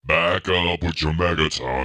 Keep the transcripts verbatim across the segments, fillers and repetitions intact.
Back up with your Megaton.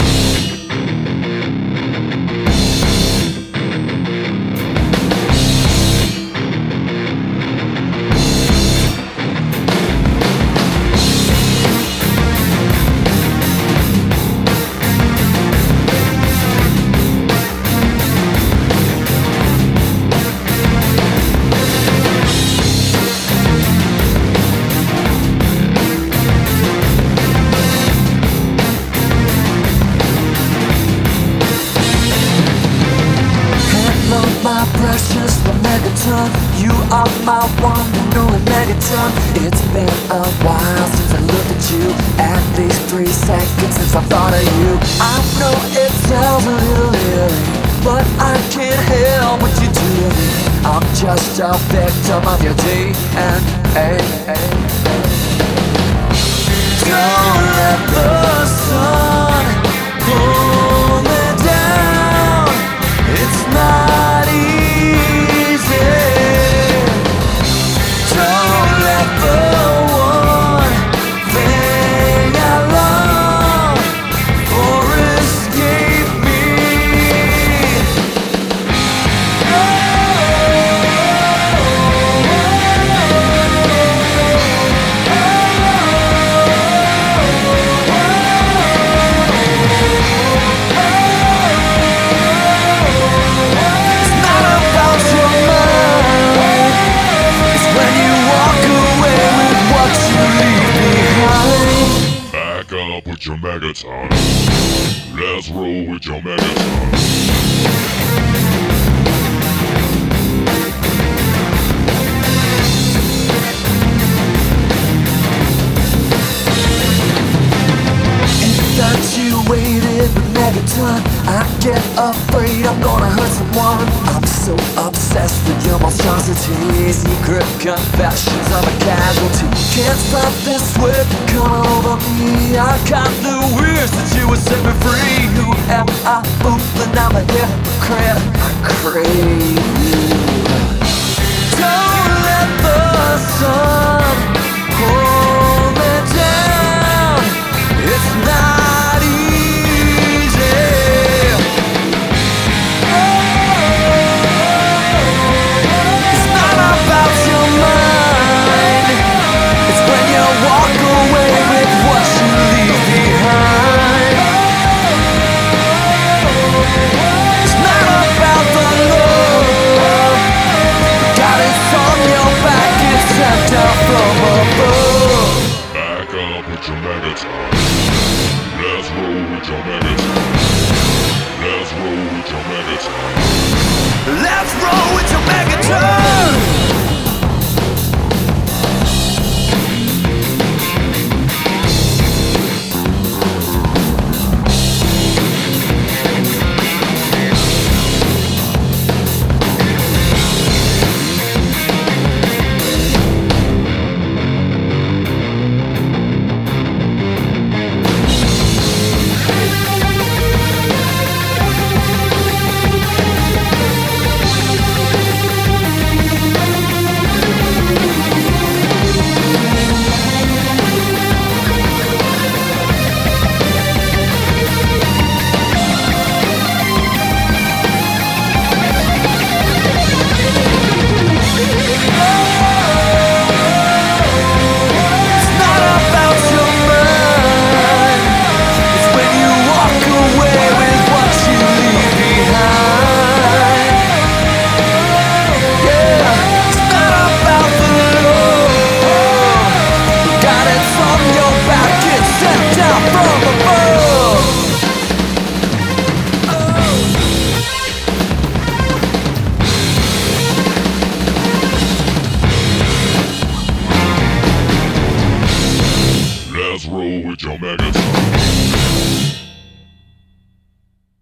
My precious Megaton, you are my one and only Megaton. It's been a while since I looked at you, at least three seconds since I thought of you. I know it sounds a little eerie, but I can't help what you do to me. I'm just a victim of your D N A. Don't let the sun pull me down. It's not easy. Don't let the one thing I love or escape me. It's not about your mind. It's when you walk away with what you leave behind. Back up with your Megaton. Let's roll with your Megaton. Infatuated with Megaton, I get afraid I'm gonna hurt someone. I'm so obsessed with your monstrosity, secret confessions of a casualty. Can't stop this whip coming over me. I got the wish that you would set me free. Who am I fooling? I'm a hypocrite. I crave you. Don't let the sun pull me down. It's not easy. It's not about your mind. It's when you walk away with what you leave behind. It's not about the love. Got it on your back, it's sent down from above. Back up with your Megaton. Let's roll with your Megaton. Let's roll with your Megaton. Let's roll with your Megaton.